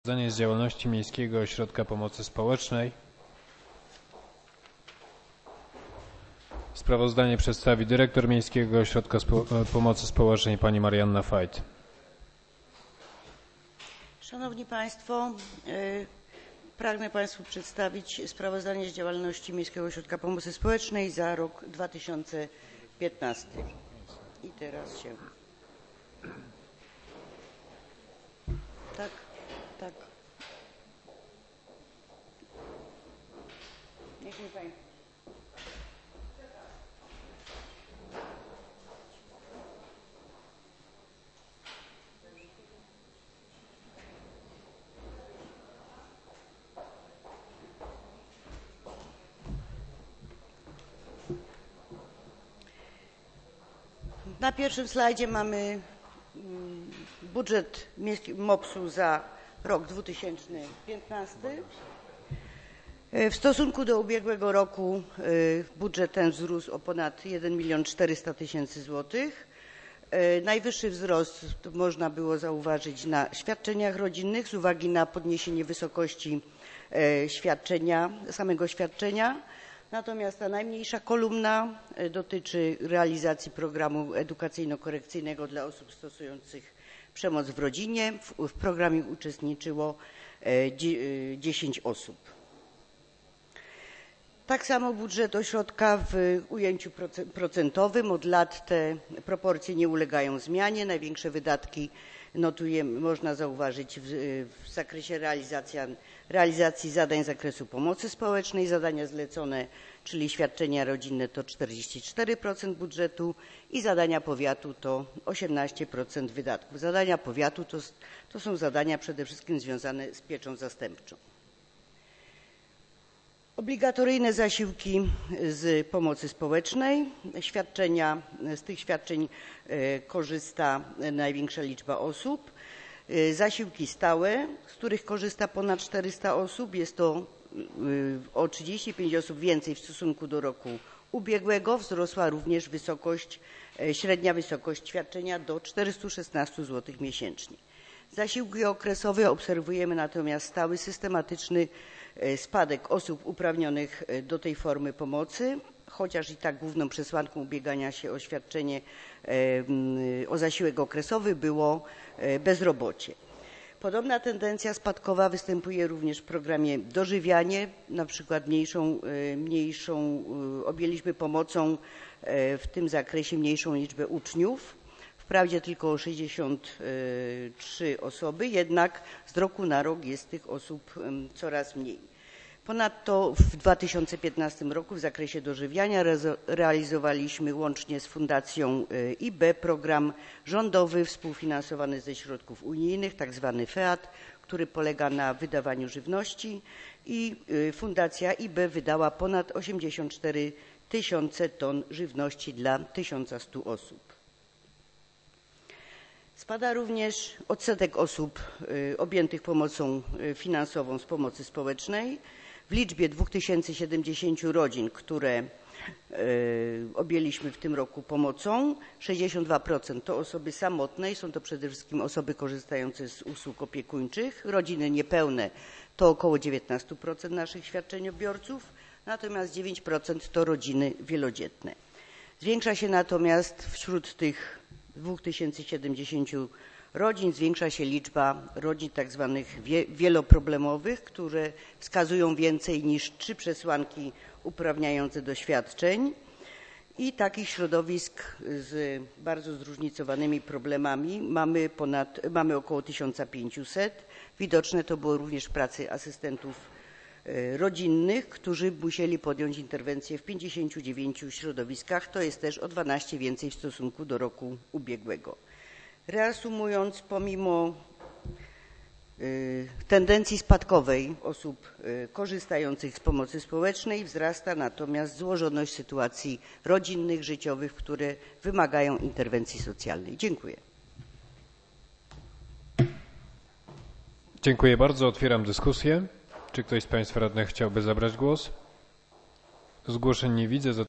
Sprawozdanie z działalności Miejskiego Ośrodka Pomocy Społecznej. Sprawozdanie przedstawi dyrektor Miejskiego Ośrodka Pomocy Społecznej pani Marianna Fajt. Szanowni Państwo, pragnę Państwu przedstawić sprawozdanie z działalności Miejskiego Ośrodka Pomocy Społecznej za rok 2015. I teraz się... Tak. Niech mi Pani... Na pierwszym slajdzie mamy budżet MOPS-u za rok 2015. W stosunku do ubiegłego roku budżet ten wzrósł o ponad 1 400 000 złotych. Najwyższy wzrost można było zauważyć na świadczeniach rodzinnych z uwagi na podniesienie wysokości samego świadczenia. Natomiast ta najmniejsza kolumna dotyczy realizacji programu edukacyjno-korekcyjnego dla osób stosujących przemoc w rodzinie. W programie uczestniczyło 10 osób. Tak samo budżet ośrodka w ujęciu procentowym. Od lat te proporcje nie ulegają zmianie. Największe wydatki można zauważyć w zakresie realizacji zadań z zakresu pomocy społecznej. Zadania zlecone, czyli świadczenia rodzinne, to 44% budżetu i zadania powiatu to 18% wydatków. Zadania powiatu to są zadania przede wszystkim związane z pieczą zastępczą. Obligatoryjne zasiłki z pomocy społecznej. Z tych świadczeń korzysta największa liczba osób. Zasiłki stałe, z których korzysta ponad 400 osób. Jest to o 35 osób więcej w stosunku do roku ubiegłego. Wzrosła również średnia wysokość świadczenia do 416 zł miesięcznie. Zasiłki okresowe. Obserwujemy natomiast stały, systematyczny spadek osób uprawnionych do tej formy pomocy, chociaż i tak główną przesłanką ubiegania się o świadczenie, o zasiłek okresowy było bezrobocie. Podobna tendencja spadkowa występuje również w programie dożywianie. Na przykład objęliśmy pomocą w tym zakresie mniejszą liczbę uczniów. Wprawdzie tylko o 63 osoby, jednak z roku na rok jest tych osób coraz mniej. Ponadto w 2015 roku w zakresie dożywiania realizowaliśmy łącznie z Fundacją IB program rządowy współfinansowany ze środków unijnych, tzw. FEAD, który polega na wydawaniu żywności, i Fundacja IB wydała ponad 84 000 ton żywności dla 1100 osób. Spada również odsetek osób objętych pomocą finansową z pomocy społecznej. W liczbie 2070 rodzin, które objęliśmy w tym roku pomocą, 62% to osoby samotne i są to przede wszystkim osoby korzystające z usług opiekuńczych. Rodziny niepełne to około 19% naszych świadczeniobiorców, natomiast 9% to rodziny wielodzietne. Zwiększa się natomiast wśród tych 2070 rodzin liczba rodzin tak zwanych wieloproblemowych, które wskazują więcej niż 3 przesłanki uprawniające do świadczeń, i takich środowisk z bardzo zróżnicowanymi problemami mamy około 1500. Widoczne to było również w pracy asystentów rodzinnych, którzy musieli podjąć interwencję w 59 środowiskach. To jest też o 12 więcej w stosunku do roku ubiegłego. Reasumując, pomimo tendencji spadkowej osób korzystających z pomocy społecznej, wzrasta natomiast złożoność sytuacji rodzinnych, życiowych, które wymagają interwencji socjalnej. Dziękuję. Dziękuję bardzo. Otwieram dyskusję. Czy ktoś z Państwa radnych chciałby zabrać głos? Zgłoszeń nie widzę.